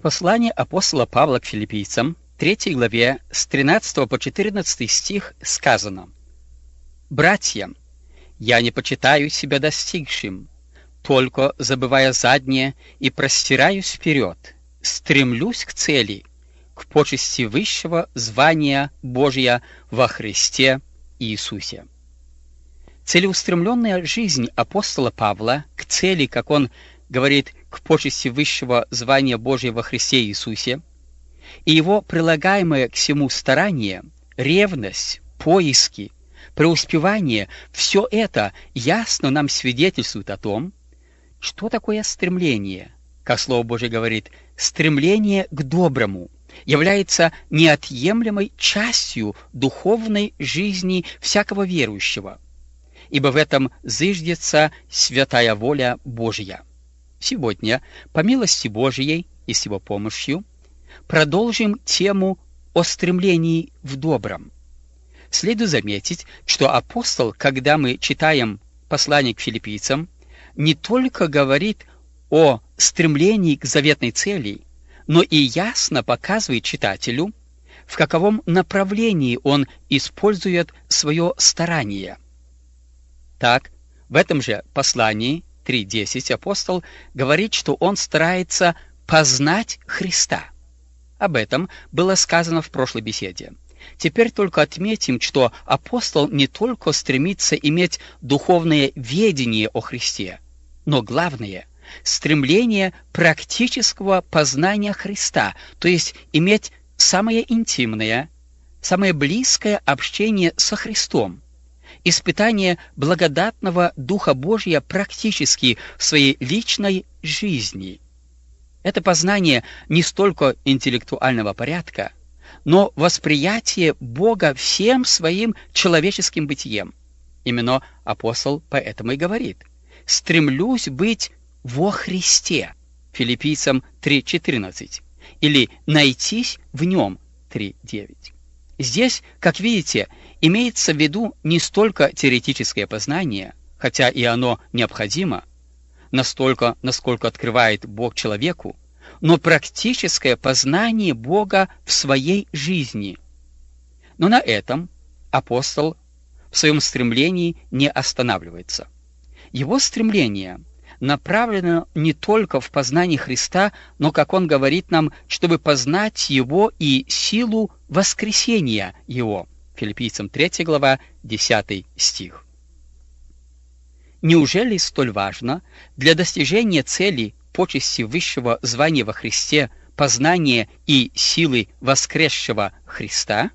Послание апостола Павла к филиппийцам, 3 главе, с 13 по 14 стих сказано: «Братья, я не почитаю себя достигшим, только, забывая заднее, и простираюсь вперед, стремлюсь к цели, к почести высшего звания Божия во Христе Иисусе». Целеустремленная жизнь апостола Павла к цели, как он говорит, к почести высшего звания Божия во Христе Иисусе, и его прилагаемое к всему старание, ревность, поиски, преуспевание, все это ясно нам свидетельствует о том, что такое стремление. Как Слово Божие говорит, стремление к доброму является неотъемлемой частью духовной жизни всякого верующего, ибо в этом зыждется святая воля Божья. Сегодня, по милости Божией и с Его помощью, продолжим тему о стремлении в добром. Следует заметить, что апостол, когда мы читаем послание к филиппийцам, не только говорит о стремлении к заветной цели, но и ясно показывает читателю, в каковом направлении он использует свое старание. Так, в этом же послании 3:10 апостол говорит, что он старается познать Христа. Об этом было сказано в прошлой беседе. Теперь только отметим, что апостол не только стремится иметь духовное ведение о Христе, но главное – стремление практического познания Христа, то есть иметь самое интимное, самое близкое общение со Христом, испытание благодатного Духа Божия практически в своей личной жизни. Это познание не столько интеллектуального порядка, но восприятие Бога всем своим человеческим бытием. Именно апостол поэтому и говорит: «Стремлюсь быть во Христе» Филиппийцам 3:14, или «найтись в Нем» 3:9. Здесь, как видите, имеется в виду не столько теоретическое познание, хотя и оно необходимо, настолько, насколько открывает Бог человеку, но практическое познание Бога в своей жизни. Но на этом апостол в своем стремлении не останавливается. Его стремление направлено не только в познание Христа, но, как он говорит нам, чтобы познать Его и силу воскресения Его. Филиппийцам 3 глава, 10 стих. Неужели столь важно для достижения цели почести высшего звания во Христе познание и силы воскресшего Христа?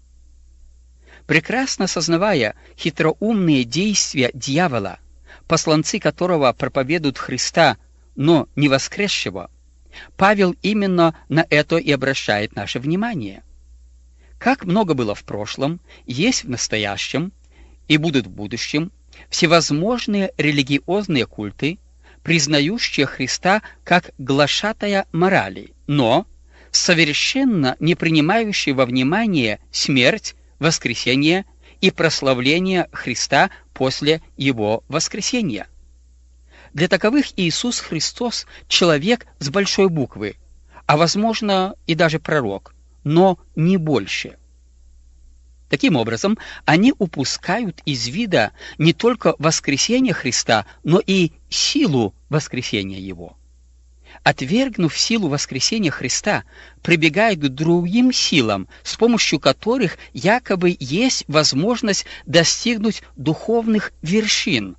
Прекрасно сознавая хитроумные действия дьявола, посланцы которого проповедуют Христа, но не воскресшего, Павел именно на это и обращает наше внимание. Как много было в прошлом, есть в настоящем и будут в будущем всевозможные религиозные культы, признающие Христа как глашатая морали, но совершенно не принимающие во внимание смерть, воскресение и прославление Христа после Его воскресения. Для таковых Иисус Христос – человек с большой буквы, а возможно и даже пророк, но не больше. Таким образом, они упускают из вида не только воскресение Христа, но и силу воскресения Его. Отвергнув силу воскресения Христа, прибегают к другим силам, с помощью которых якобы есть возможность достигнуть духовных вершин.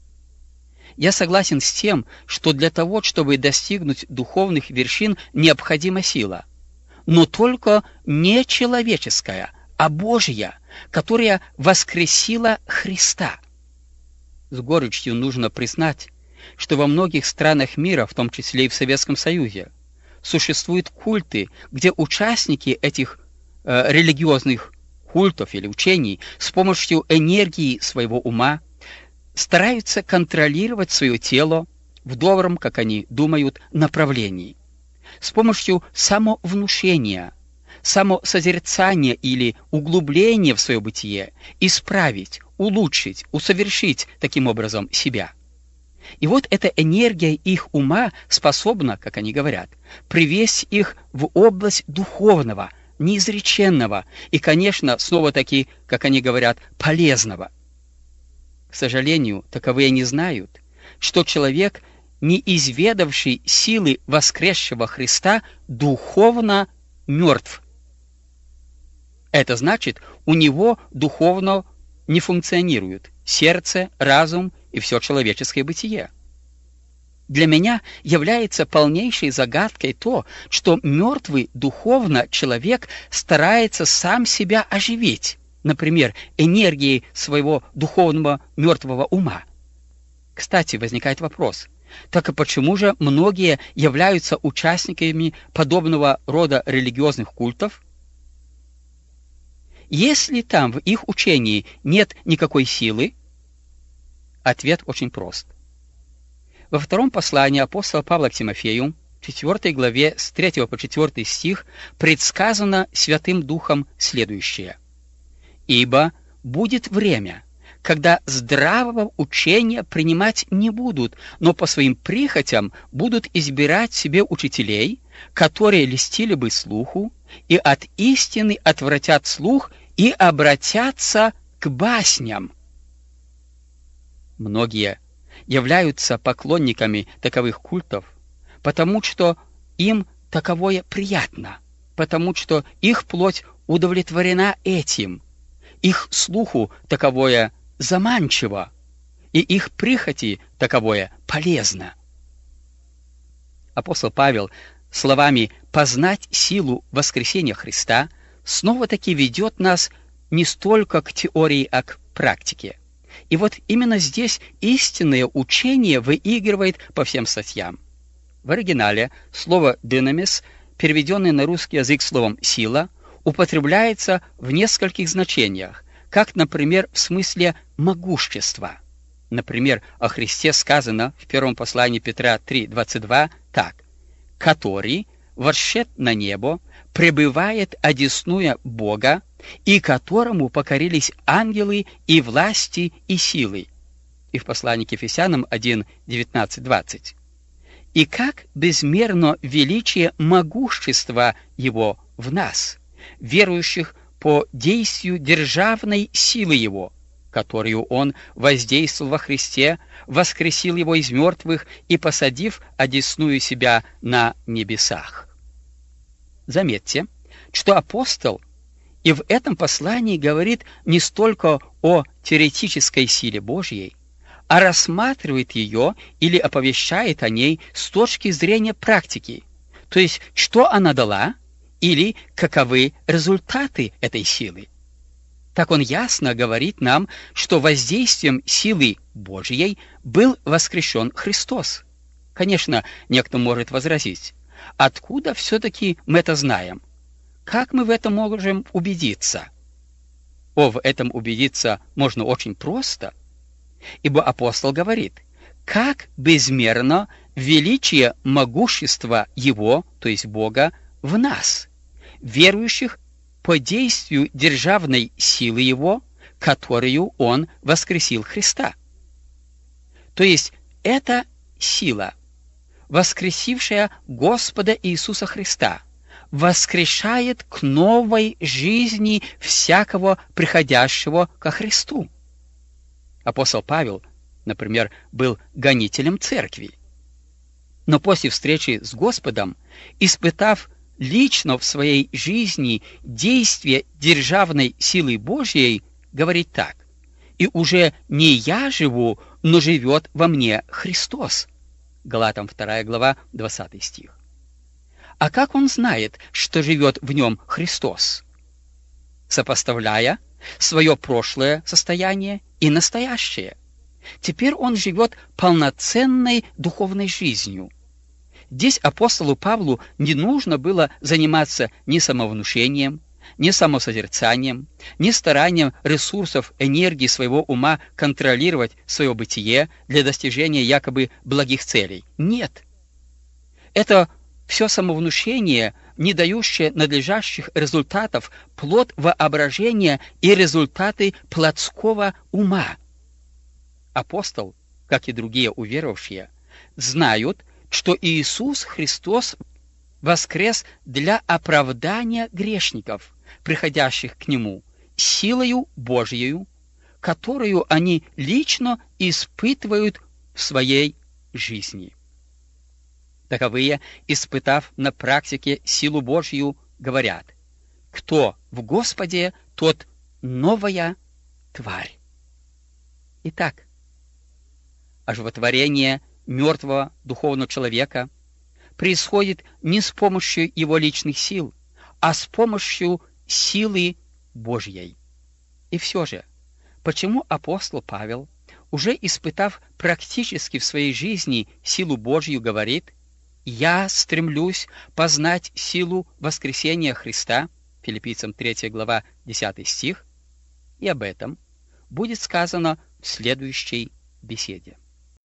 Я согласен с тем, что для того, чтобы достигнуть духовных вершин, необходима сила, но только не человеческая, а Божья, которая воскресила Христа. С горечью нужно признать, что во многих странах мира, в том числе и в Советском Союзе, существуют культы, где участники этих религиозных культов или учений с помощью энергии своего ума стараются контролировать свое тело в добром, как они думают, направлении. С помощью самовнушения, самосозерцания или углубления в свое бытие исправить, улучшить, усовершить таким образом себя. И вот эта энергия их ума способна, как они говорят, привести их в область духовного, неизреченного и, конечно, снова-таки, как они говорят, полезного. К сожалению, таковые не знают, что человек, не изведавший силы воскресшего Христа, духовно мертв. Это значит, у него духовно не функционирует сердце, разум и все человеческое бытие. Для меня является полнейшей загадкой то, что мертвый духовно человек старается сам себя оживить, например, энергией своего духовного мертвого ума. Кстати, возникает вопрос, так и почему же многие являются участниками подобного рода религиозных культов? Если там в их учении нет никакой силы, ответ очень прост. Во втором послании апостола Павла к Тимофею, 4 главе с 3 по 4 стих, предсказано Святым Духом следующее. «Ибо будет время, когда здравого учения принимать не будут, но по своим прихотям будут избирать себе учителей, которые льстили бы слуху, и от истины отвратят слух и обратятся к басням». Многие являются поклонниками таковых культов, потому что им таковое приятно, потому что их плоть удовлетворена этим, их слуху таковое заманчиво, и их прихоти таковое полезно. Апостол Павел словами «познать силу воскресения Христа» снова-таки ведет нас не столько к теории, а к практике. И вот именно здесь истинное учение выигрывает по всем статьям. В оригинале слово «динамис», переведенное на русский язык словом «сила», употребляется в нескольких значениях, как, например, в смысле «могущества». Например, о Христе сказано в первом послании Петра 3:22 так: «Который восшед на небо, пребывает одесную Бога, и которому покорились ангелы и власти и силы». И в послании к Ефесянам 1:19-20. «И как безмерно величие могущества Его в нас, верующих по действию державной силы Его, которую Он воздействовал во Христе, воскресил Его из мертвых и посадив одесную себя на небесах». Заметьте, что апостол и в этом послании говорит не столько о теоретической силе Божьей, а рассматривает ее или оповещает о ней с точки зрения практики, то есть что она дала или каковы результаты этой силы. Так он ясно говорит нам, что воздействием силы Божьей был воскрешен Христос. Конечно, некто может возразить, откуда все-таки мы это знаем? Как мы в этом можем убедиться? В этом убедиться можно очень просто, ибо апостол говорит, как безмерно величие могущества Его, то есть Бога, в нас, верующих по действию державной силы Его, которую Он воскресил Христа. То есть эта сила, воскресившая Господа Иисуса Христа, воскрешает к новой жизни всякого приходящего ко Христу. Апостол Павел, например, был гонителем церкви. Но после встречи с Господом, испытав лично в своей жизни действие державной силы Божьей, говорит так: «И уже не я живу, но живет во мне Христос». Галатам 2 глава, 20 стих. А как он знает, что живет в нем Христос? Сопоставляя свое прошлое состояние и настоящее. Теперь он живет полноценной духовной жизнью. Здесь апостолу Павлу не нужно было заниматься ни самовнушением, ни самосозерцанием, ни старанием ресурсов энергии своего ума контролировать свое бытие для достижения якобы благих целей. Нет. Это все самовнушение, не дающее надлежащих результатов, плод воображения и результаты плотского ума. Апостол как и другие уверовавшие, знают, что Иисус Христос воскрес для оправдания грешников, приходящих к Нему, силою Божьею, которую они лично испытывают в своей жизни. Таковые, испытав на практике силу Божью, говорят: «Кто в Господе, тот новая тварь». Итак, оживотворение мертвого духовного человека происходит не с помощью его личных сил, а с помощью силы Божьей. И все же, почему апостол Павел, уже испытав практически в своей жизни силу Божью, говорит: «Я стремлюсь познать силу воскресения Христа», Филиппийцам 3 глава 10 стих, и об этом будет сказано в следующей беседе.